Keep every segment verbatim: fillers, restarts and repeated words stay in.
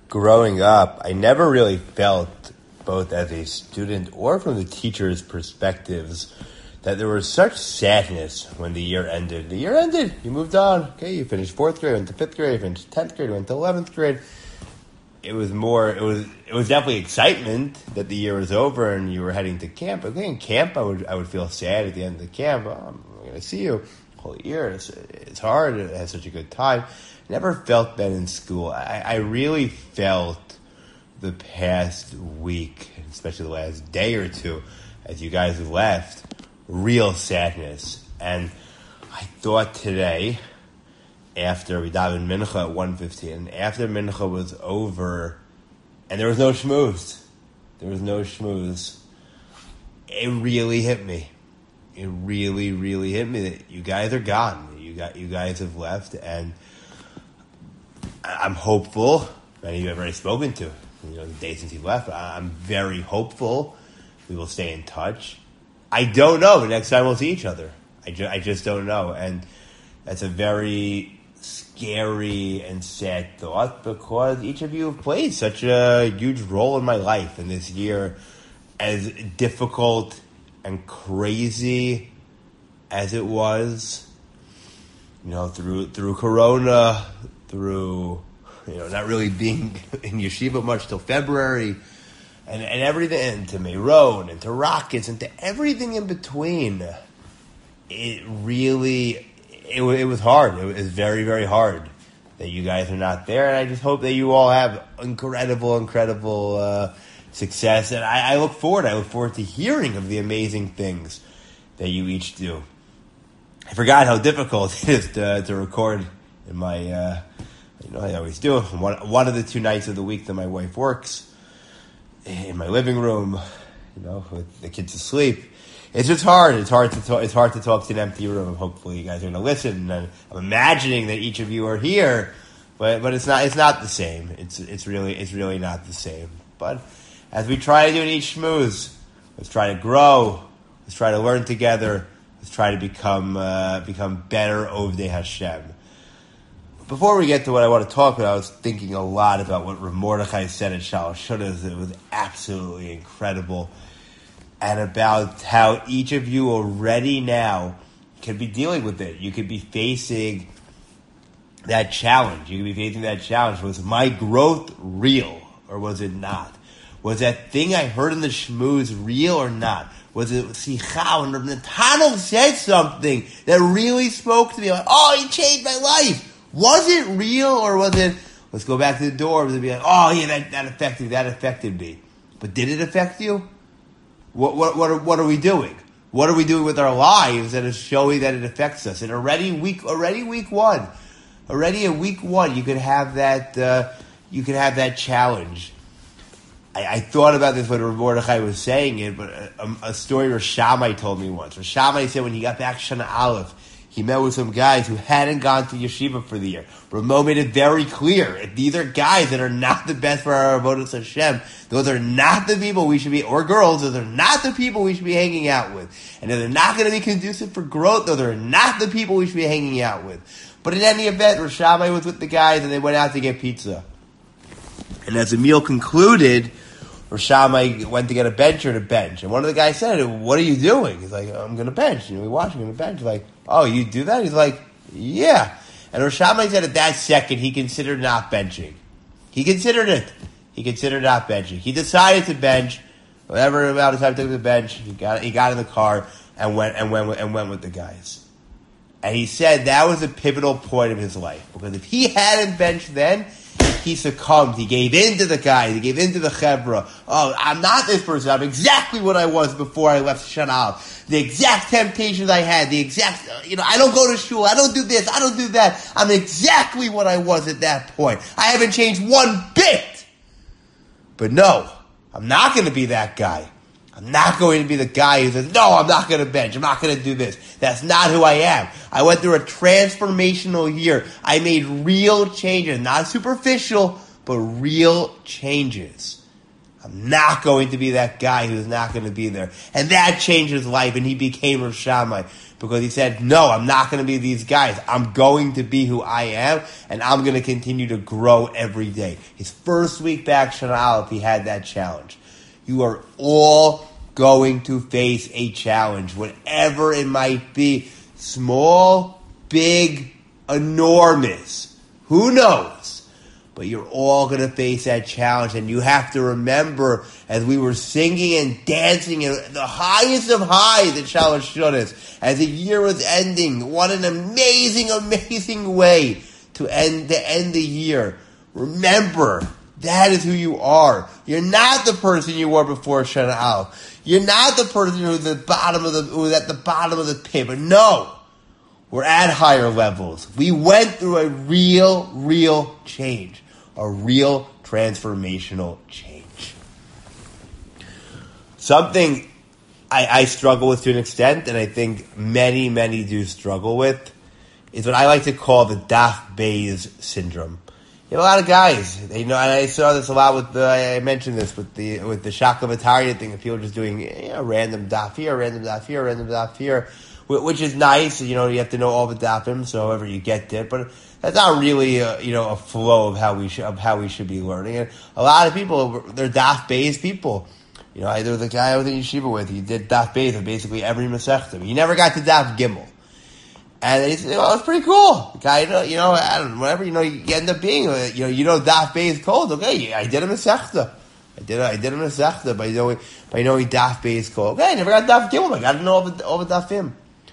growing up, I never really felt, both as a student or from the teachers' perspectives, that there was such sadness when the year ended. The year ended. You moved on. Okay, you finished fourth grade, went to fifth grade, finished tenth grade, went to eleventh grade. It was more, it was it was definitely excitement that the year was over and you were heading to camp. Okay, in camp, I would I would feel sad at the end of the camp. Oh, I'm going to see you whole year. It's, it's hard. It has such a good time. Never felt that in school. I, I really felt the past week, especially the last day or two, as you guys left, real sadness. And I thought today, after we davened mincha at one fifteen, after mincha was over, and there was no schmooze, there was no schmooze, it really hit me. It really, really hit me that you guys are gone. You got, you guys have left, and I'm hopeful. Many of you I've already spoken to, you know, the day since he left. I'm very hopeful we will stay in touch. I don't know the next time we'll see each other. I, ju- I just don't know. And that's a very scary and sad thought because each of you have played such a huge role in my life. And this year, as difficult and crazy as it was, you know, through through Corona, through, you know, not really being in yeshiva much till February, and, and everything, and to Meron, and to Rockets, and to everything in between, it really, it, it was hard. It was very, very hard that you guys are not there, and I just hope that you all have incredible, incredible uh, success, and I, I look forward, I look forward to hearing of the amazing things that you each do. I forgot how difficult it is to, to record in my, uh, you know, I always do. One, one of the two nights of the week that my wife works in my living room, you know, with the kids asleep. It's just hard. It's hard to talk. It's hard to talk to an empty room. Hopefully, you guys are going to listen. And I'm imagining that each of you are here, but but it's not. It's not the same. It's it's really it's really not the same. But as we try to do in each schmooze, let's try to grow. Let's try to learn together. Let's try to become uh, become better Ovdei Hashem. Before we get to what I want to talk about, I was thinking a lot about what Rav Mordechai said at Shalosh Shudas. It was absolutely incredible. And about how each of you already now can be dealing with it. You could be facing that challenge. You could be facing that challenge. Was my growth real or was it not? Was that thing I heard in the shmooze real or not? Was it Sicha when Rav Netanel said something that really spoke to me? Like, oh, he changed my life. Was it real or was it, let's go back to the dorms and be like, oh yeah, that, that affected that affected me. But did it affect you? What what what are, what are we doing? What are we doing with our lives that is showing that it affects us? And already week already week one, already in week one, you could have that uh, you could have that challenge. I, I thought about this when Rav Mordechai was saying it, but a, a story Rav Shammai told me once. Rav Shammai said when he got back Shana Aleph, he met with some guys who hadn't gone to yeshiva for the year. Ramo made it very clear. If these are guys that are not the best for our avodas Hashem, those are not the people we should be, or girls, those are not the people we should be hanging out with. And if they're not going to be conducive for growth, those are not the people we should be hanging out with. But in any event, Rosh Hashanah was with the guys and they went out to get pizza. And as the meal concluded, Rosh Hashanah went to get a bench or a bench. And one of the guys said, what are you doing? He's like, I'm going to bench. You know, we watch him on the bench. Like, oh, you do that? He's like, yeah. And Rosh Hashanah said at that second he considered not benching. He considered it. He considered not benching. He decided to bench. Whatever amount of time it took to bench, he got he got in the car and went and went with, and went with the guys. And he said that was a pivotal point of his life because if he hadn't benched then, he succumbed. He gave in to the guys. He gave in to the chevra. Oh, I'm not this person. I'm exactly what I was before I left Shanal. The exact temptations I had. The exact, you know, I don't go to shul. I don't do this. I don't do that. I'm exactly what I was at that point. I haven't changed one bit. But no, I'm not going to be that guy. I'm not going to be the guy who says, no, I'm not going to bench. I'm not going to do this. That's not who I am. I went through a transformational year. I made real changes, not superficial, but real changes. I'm not going to be that guy who's not going to be there. And that changed his life, and he became Rosh Shammai because he said, no, I'm not going to be these guys. I'm going to be who I am, and I'm going to continue to grow every day. His first week back, Shana Aleph, he had that challenge. You are all going to face a challenge, whatever it might be. Small, big, enormous. Who knows? But you're all going to face that challenge, and you have to remember, as we were singing and dancing in the highest of highs at Shalosh Shunis, as the year was ending, what an amazing, amazing way to end to end the year. Remember, that is who you are. You're not the person you were before Shana Aleph. You're not the person who's the bottom of the who's at the bottom of the pit. But no. We're at higher levels. We went through a real, real change. A real transformational change. Something I, I struggle with to an extent, and I think many, many do struggle with, is what I like to call the Daf Beis syndrome. You have a lot of guys, they know, and I saw this a lot with the, I mentioned this with the with the Shakavatarian thing, of people just doing you know, random Daf here, random Daf here, random Daf here, which is nice. You know, you have to know all the dafim, so however you get it, but that's not really a, you know a flow of how we should of how we should be learning. And a lot of people, they're Daf Beis people. You know, there was a guy I was in yeshiva with. He did Daf Beis of basically every Masechta. He never got to Daf Gimel, and he said, "Well, it was pretty cool." The guy, you know, I don't know, whatever you know, you end up being, you know, you know, Daf Beis cold. Okay, I did a Masechta. I did a, I did a Masechta by knowing by knowing Daf Beis cold. Okay, I never got Daf Gimel. I got to know all the all the Dafim.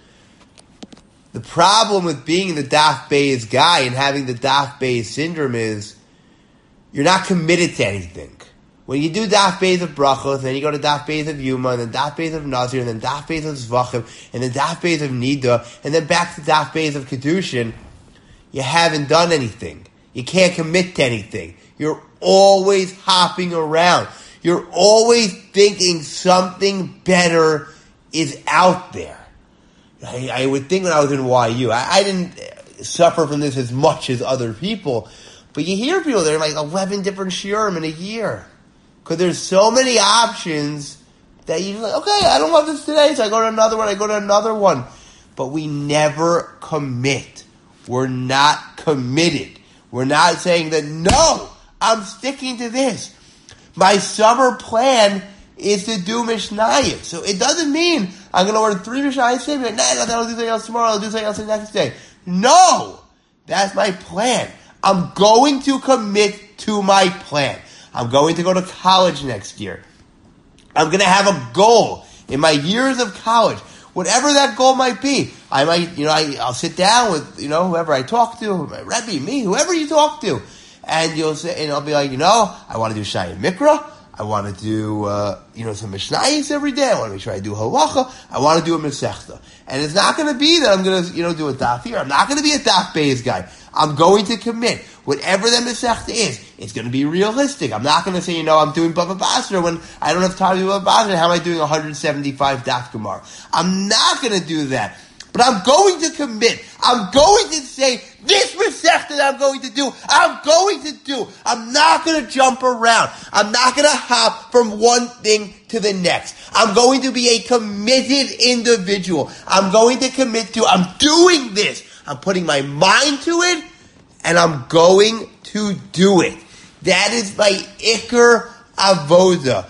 The problem with being the Daf Beis guy and having the Daf Beis syndrome is you're not committed to anything. When you do Daf Beis of Brachos, then you go to Daf Beis of Yuma, and then Daf Beis of Nazir, and then Daf Beis of Zvachim, and then Daf Beis of Nida, and then back to Daf Beis of Kedushin, you haven't done anything. You can't commit to anything. You're always hopping around. You're always thinking something better is out there. I, I would think when I was in Y U, I, I didn't suffer from this as much as other people, but you hear people that are like eleven different shiurim in a year. Because there's so many options that you're like, okay, I don't love this today, so I go to another one, I go to another one. But we never commit. We're not committed. We're not saying that, no, I'm sticking to this. My summer plan is to do Mishnayos. So it doesn't mean I'm going to learn three Mishnayos today, but nah, I'll do something else tomorrow, I'll do something else the next day. No! That's my plan. I'm going to commit to my plan. I'm going to go to college next year. I'm going to have a goal in my years of college. Whatever that goal might be. I might, you know, I, I'll sit down with, you know, whoever I talk to, my Rebbe, me, whoever you talk to. And you'll say, and I'll be like, you know, I want to do Shaya Mikra. I want to do, uh, you know, some Mishnayos every day. I want to make sure I do Halacha. I want to do a Masechta. And it's not going to be that I'm going to, you know, do a Daf here. I'm not going to be a Daf Beis guy. I'm going to commit. Whatever that Masechta is, it's going to be realistic. I'm not going to say, you know, I'm doing Bava Basra when I don't have time to do Bava Basra. How am I doing one hundred seventy-five Daf Gemara? I'm not going to do that. But I'm going to commit. I'm going to say, this Masechta that I'm going to do, I'm going to do. I'm not going to jump around. I'm not going to hop from one thing to the next. I'm going to be a committed individual. I'm going to commit to, I'm doing this. I'm putting my mind to it, and I'm going to do it. That is my Iker Avoda.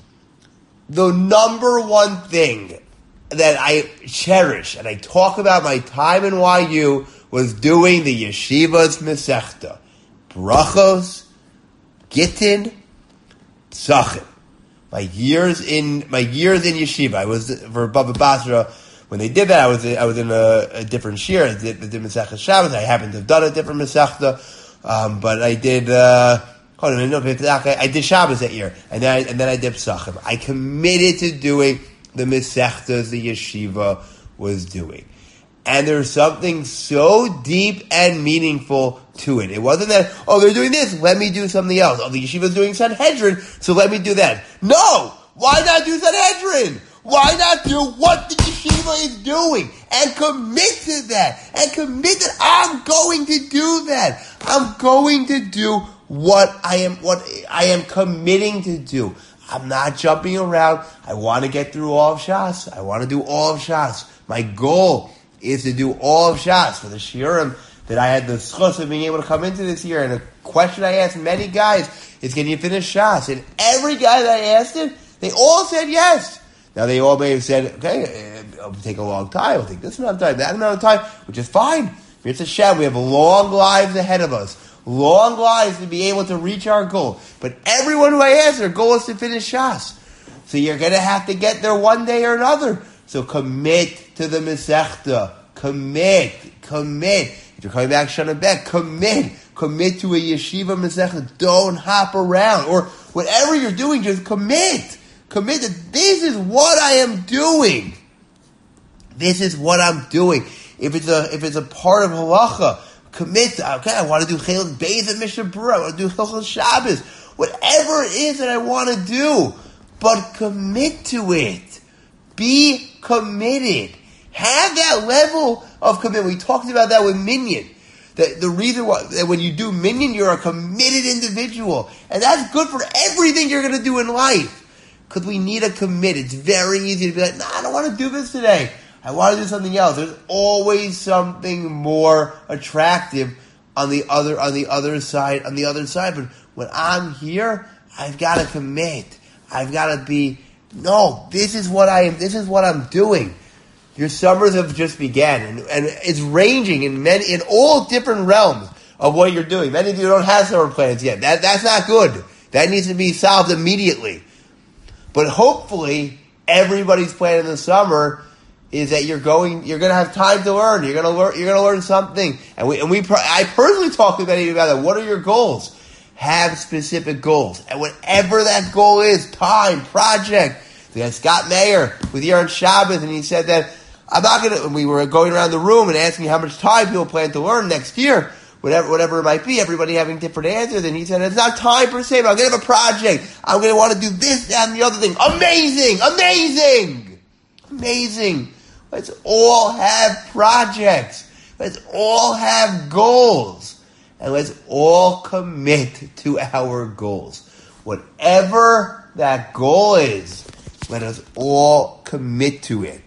The number one thing that I cherish, and I talk about my time in Y U, was doing the Yeshiva's Masechta. Brachos, Gittin, Psachim. My years in, my years in Yeshiva, I was, for Bava Basra, when they did that, I was I was in a, a different shir. I did, I did Masechta Shabbos. I happened to have done a different Masechta, um, but I did. Uh, hold on, no, I did Shabbos that year, and then I, and then I did Psachim. I committed to doing the Masechtas the yeshiva was doing, and there's something so deep and meaningful to it. It wasn't that, oh, they're doing this, let me do something else. Oh, the yeshiva's doing Sanhedrin, so let me do that. No, why not do Sanhedrin? Why not do what the yeshiva is doing and commit to that and commit that I'm going to do that. I'm going to do what I am, what I am committing to do. I'm not jumping around. I want to get through all of Shas. I want to do all of Shas. My goal is to do all of Shas. For the shiurim that I had the schus of being able to come into this year, and a question I asked many guys is, can you finish Shas? And every guy that I asked it, they all said yes. Now they all may have said, okay, it'll take a long time. It'll take this amount of time, that amount of time, which is fine. It's a Shem. We have long lives ahead of us. Long lives to be able to reach our goal. But everyone who I ask, their goal is to finish Shas. So you're going to have to get there one day or another. So commit to the Masechta. Commit. Commit. If you're coming back Shana Bek, commit. Commit to a yeshiva Masechta. Don't hop around. Or whatever you're doing, just commit. Commit that this is what I am doing. This is what I'm doing. If it's a if it's a part of halacha, commit. Okay, I want to do Chilul Beis and Mishnah Berurah. I want to do Hilchos Shabbos. Whatever it is that I want to do, but commit to it. Be committed. Have that level of commitment. We talked about that with Minyan. The, the reason why that when you do Minyan, you're a committed individual, and that's good for everything you're going to do in life. Because we need a commit. It's very easy to be like, nah, I don't want to do this today. I want to do something else. There's always something more attractive on the other on the other side on the other side. But when I'm here, I've got to commit. I've got to be no. This is what I am. This is what I'm doing. Your summers have just began, and, and it's ranging in many in all different realms of what you're doing. Many of you don't have summer plans yet. That that's not good. That needs to be solved immediately. But hopefully, everybody's plan in the summer is that you're going, you're going to have time to learn. You're going to learn, you're going to learn something. And we, and we, I personally talked to many of you about that. What are your goals? Have specific goals. And whatever that goal is, time, project. We had Scott Mayer with Year on Shabbos, and he said that I'm not going to, we were going around the room and asking how much time people plan to learn next year. Whatever, whatever it might be, everybody having different answers, and he said, it's not time per se, but I'm going to have a project. I'm going to want to do this, that, and the other thing. Amazing! Amazing! Amazing! Let's all have projects. Let's all have goals. And let's all commit to our goals. Whatever that goal is, let us all commit to it.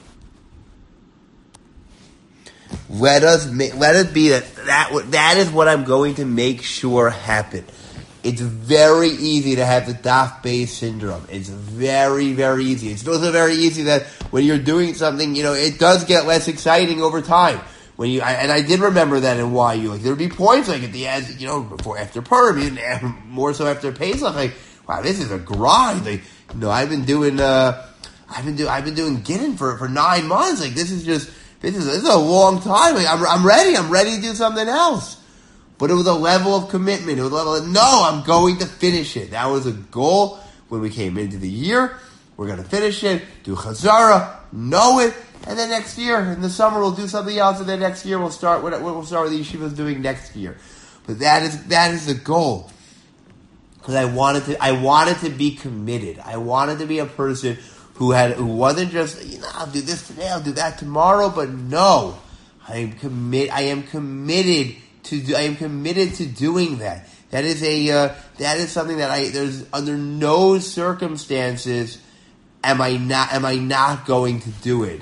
Let us make, let it be that, that that is what I'm going to make sure happen. It's very easy to have the daf base syndrome. It's very, very easy. It's also very easy that when you're doing something, you know, it does get less exciting over time. When you I, and I did remember that in Y U. Like there'd be points like at the end, you know, before after Purim, even more so after Pesach. Like, wow, this is a grind. Like, you know, I've been doing, uh, I've been doing, I've been doing Gittin for for nine months. Like this is just. This is, this is a long time. Like, I'm, I'm ready. I'm ready to do something else. But it was a level of commitment. It was a level of, no, I'm going to finish it. That was a goal when we came into the year. We're going to finish it, do Chazara, know it, and then next year, in the summer, we'll do something else, and then next year, we'll start what we'll start with the yeshivas doing next year. But that is that is the goal. Because I wanted to, I wanted to be committed. I wanted to be a person who had, who wasn't just, you know, I'll do this today, I'll do that tomorrow, but no, I am commit, I am committed to, I am committed to doing that. That is a, uh, that is something that I, there's, under no circumstances am I not, am I not going to do it.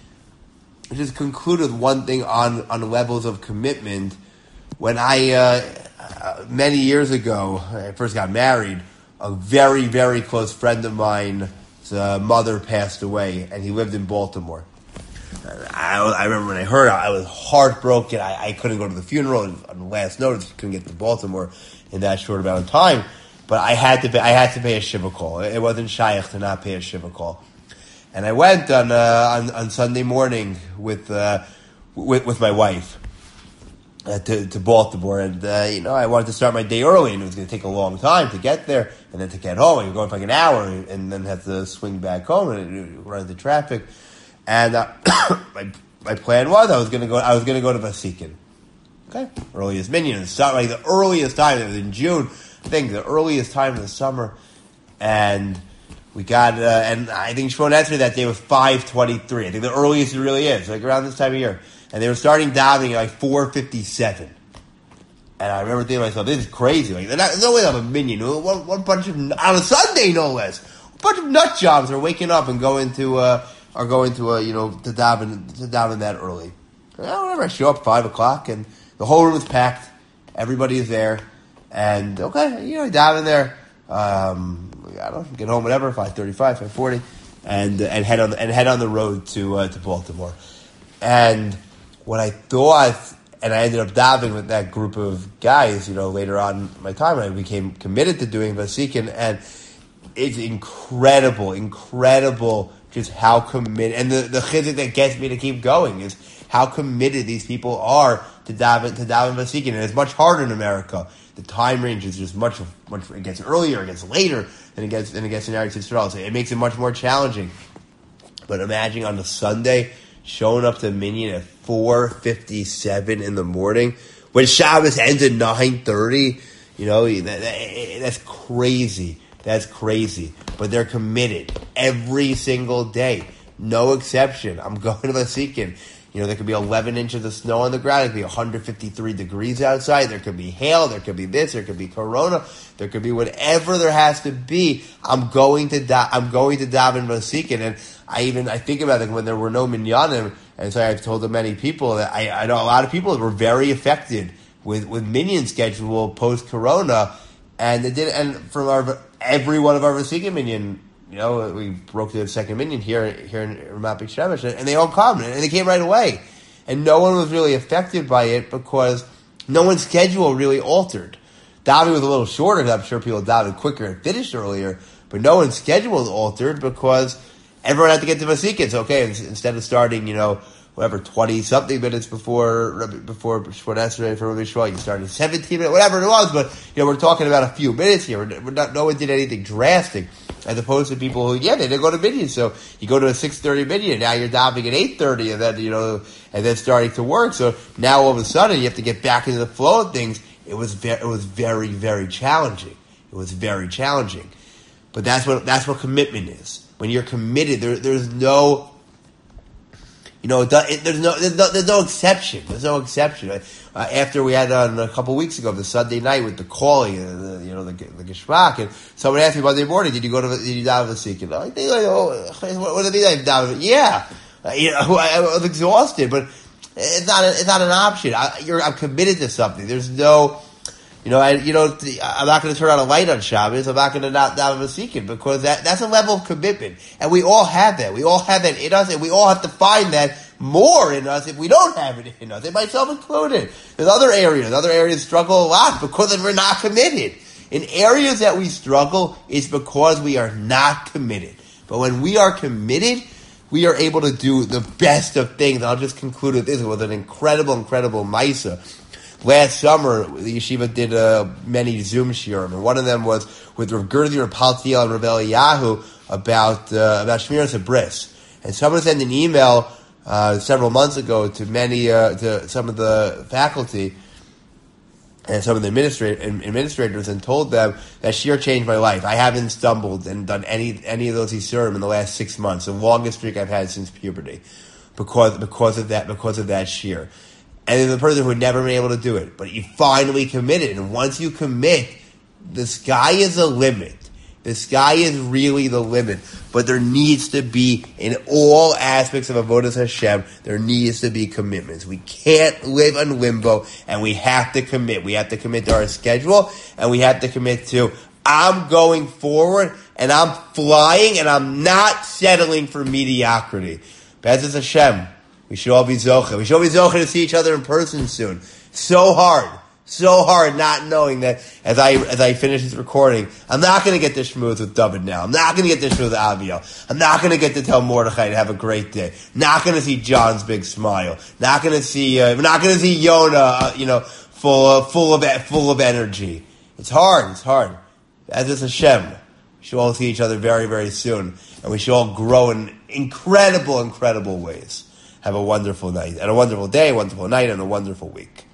I just concluded one thing on, on levels of commitment. When I, uh, uh, many years ago, I first got married, a very, very close friend of mine, his uh, mother passed away, and he lived in Baltimore. I, I remember when I heard it, I was heartbroken. I, I couldn't go to the funeral on the last notice. Couldn't get to Baltimore in that short amount of time. But I had to pay, I had to pay a shiva call. It wasn't shaykh to not pay a shiva call. And I went on uh, on, on Sunday morning with uh, with with my wife uh, to to Baltimore, and uh, you know I wanted to start my day early, and it was going to take a long time to get there, and then to get home. I was going for like an hour, and then have to swing back home and run into traffic. And uh, my my plan was I was going to go I was going to go to Vasikin. Okay, earliest minyan, like the earliest time. It was in June, I think, the earliest time of the summer, and we got, uh, and I think Shimon Esrei that day was five twenty-three. I think the earliest it really is, like around this time of year. And they were starting davening at like four fifty-seven. And I remember thinking to myself, this is crazy. Like, there's no way I'm a minion. One, one bunch of, on a Sunday, no less. A bunch of nut jobs are waking up and going to, uh, are going to, uh, you know, to daven, to daven that early. And I remember I show up five o'clock and the whole room is packed. Everybody is there. And, okay, you know, I daven there. Um, I don't know, get home, whatever, five thirty-five, five forty. And, uh, and head on, the, and head on the road to, uh, to Baltimore. And what I thought, and I ended up davening with that group of guys, you know, later on in my time, and I became committed to doing Vasikin, and it's incredible, incredible just how committed, and the, the chizuk that gets me to keep going is how committed these people are to daven, to daven Vasikin, and it's much harder in America. The time range is just much, much, it gets earlier, it gets later than it gets, than it gets in Eretz Yisrael, so it makes it much more challenging. But imagine on a Sunday, showing up to Minyan at four fifty-seven in the morning, when Shabbos ends at nine thirty, you know, that, that, that's crazy. That's crazy. But they're committed every single day. No exception. I'm going to Vasikin. You know, there could be eleven inches of snow on the ground. It could be one hundred fifty-three degrees outside. There could be hail. There could be this. There could be corona. There could be whatever there has to be. I'm going to da- I'm going to daven Vasikin. And I even, I think about it when there were no minyanim, and so I've told many people that I, I know a lot of people that were very affected with, with minyan schedule post-corona, and they did, and from our, every one of our Vasikin minyan, you know, we broke the second minyan here, here in Ramat Beit Shemesh, and they all come, and they came right away. And no one was really affected by it because no one's schedule really altered. Davi was a little shorter, because I'm sure people davened quicker and finished earlier, but no one's schedule was altered because everyone had to get to Vasikin. So, okay, instead of starting, you know, whatever, twenty-something minutes before before Shemona Esrei for Rabbi Shmuel, you started seventeen minutes, whatever it was, but, you know, we're talking about a few minutes here. We're not, no one did anything drastic, as opposed to people who, yeah, they didn't go to minyan. So, you go to a six thirty minyan, now you're davening at eight thirty, and then, you know, and then starting to work. So, now all of a sudden, you have to get back into the flow of things. It was very, it was very, very challenging. It was very challenging. But that's what, that's what commitment is. When you're committed, there, there's no, you know, it, it, there's no, there's no, there's no exception. There's no exception. Uh, after we had on a couple weeks ago, the Sunday night with the calling, uh, the, you know, the, the Geshmak, and someone asked me Monday morning, did you go to, did you daven Vasikin? I think, like, oh, what, what did they daven? Yeah, uh, you know, I, I was exhausted, but it's not, a, it's not an option. I, you're, I'm committed to something. There's no. You know, I, you know, I'm not going to turn on a light on Shabbos. I'm not going to not daven Vasikin, because that, that's a level of commitment. And we all have that. We all have that in us, and we all have to find that more in us if we don't have it in us, and myself included. There's other areas. Other areas struggle a lot because we're not committed. In areas that we struggle, it's because we are not committed. But when we are committed, we are able to do the best of things. And I'll just conclude with this. It was an incredible, incredible Maisa. Last summer, the yeshiva did uh, many Zoom shiurim, and one of them was with Rav Gerzi, Rav Paltiel, and Rav Eliyahu about uh, about Shmiras Habris. And someone sent an email uh, several months ago to many uh, to some of the faculty and some of the administrat- administrators, and told them that shiur changed my life. I haven't stumbled and done any any of those yisurim in the last six months, the longest streak I've had since puberty, because because of that because of that shiur. And then the person who had never been able to do it. But you finally committed. And once you commit, the sky is the limit. The sky is really the limit. But there needs to be, in all aspects of Avodas Hashem, there needs to be commitments. We can't live in limbo, and we have to commit. We have to commit to our schedule, and we have to commit to, I'm going forward, and I'm flying, and I'm not settling for mediocrity. B'ezras Hashem. We should all be zocha. We should all be zocha to see each other in person soon. So hard. So hard not knowing that as I as I finish this recording, I'm not going to get to schmooze with David now. I'm not going to get to schmooze with Aviel. I'm not going to get to tell Mordechai to have a great day. Not going to see John's big smile. Not going to see, uh, not going to see Yona, uh, you know, full of, full of, full of energy. It's hard. It's hard. As is Hashem. We should all see each other very, very soon. And we should all grow in incredible, incredible ways. Have a wonderful night, and a wonderful day, a wonderful night, and a wonderful week.